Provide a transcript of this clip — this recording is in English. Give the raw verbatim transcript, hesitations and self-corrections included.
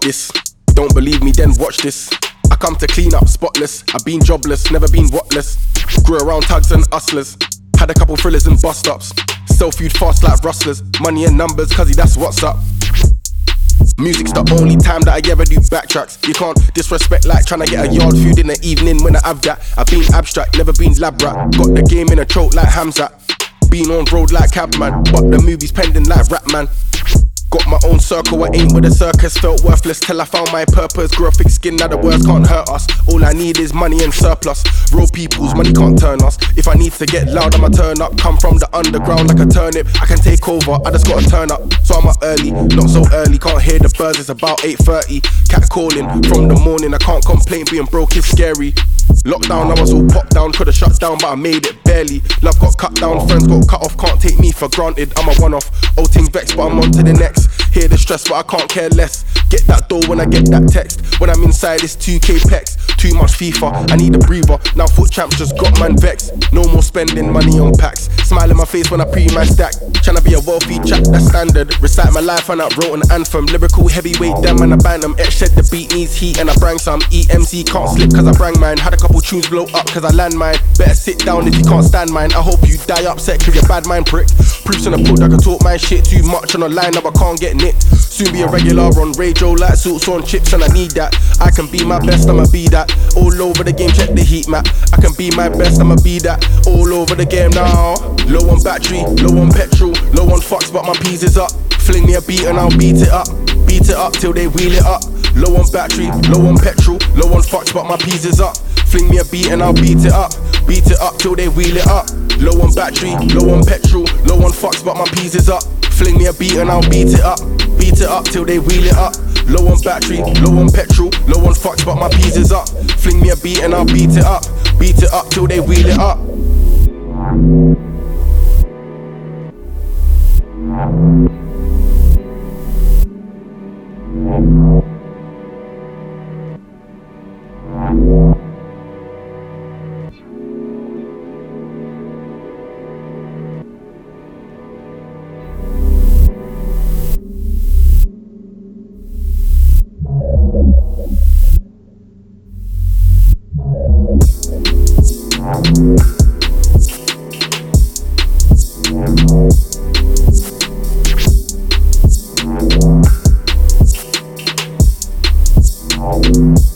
got this. Don't believe me, then watch this. I come to clean up, spotless. I've been jobless, never been whatless. Grew around thugs and hustlers. Had a couple thrillers and bust ups. Self-viewed fast like rustlers. Money and numbers, cuzzy, that's what's up. Music's the only time that I ever do backtracks. You can't disrespect like trying to get a yard food in the evening when I have that. I've been abstract, never been lab rat. Got the game in a choke like Hamzat. Been on road like Cabman, but the movie's pending like Rapman. Got my own circle, I ain't with a circus. Felt worthless till I found my purpose. Grew a thick skin, now the words can't hurt us. All I need is money and surplus. Real people's money can't turn us. If I need to get loud, I'ma turn up. Come from the underground like a turnip. I can take over, I just gotta turn up. So I'm up early, not so early. Can't hear the birds, it's about eight thirty. Cat calling from the morning, I can't complain. Being broke is scary. Lockdown, I was all popped down. Could've shut down, but I made it barely. Love got cut down, friends got cut off. Can't take me for granted, I'm a one-off. Old things vexed, but I'm on to the next. Hear the stress, but I can't care less. Get that door when I get that text. When I'm inside, it's two K pecs. Too much FIFA, I need a breather. Now foot champs just got man vexed. No more spending money on packs. Smile in my face when I pre my stack. Tryna be a wealthy chap, that's standard. Recite my life and I wrote an anthem. Lyrical heavyweight, damn and I bang them. X shed the beat needs heat and I brang some. E M C can't slip cause I brang mine. Had a couple tunes blow up cause I land mine. Better sit down if you can't stand mine. I hope you die upset cause you're bad mind prick. Proofs in the put, I can talk my shit too much on the line now I can't get nicked. Soon be a regular on radio like salts on chips and I need that. I can be my best, I'ma be that. All over the game, check the heat map. I can be my best, I'ma be that. All over the game now. Low on battery, low on petrol, low on fucks but my P's is up. Fling me a beat and I'll beat it up. Beat it up till they wheel it up. Low on battery, low on petrol, low on fucks but my P's is up. Fling me a beat and I'll beat it up. Beat it up till they wheel it up. Low on battery, low on petrol, low on fucks but my P's is up. Fling me a beat and I'll beat it up. Beat it up till they wheel it up. Low on battery, low on petrol, low on fucks but my P's is up. Fling me a beat and I'll beat it up. Beat it up till they wheel it up. Thank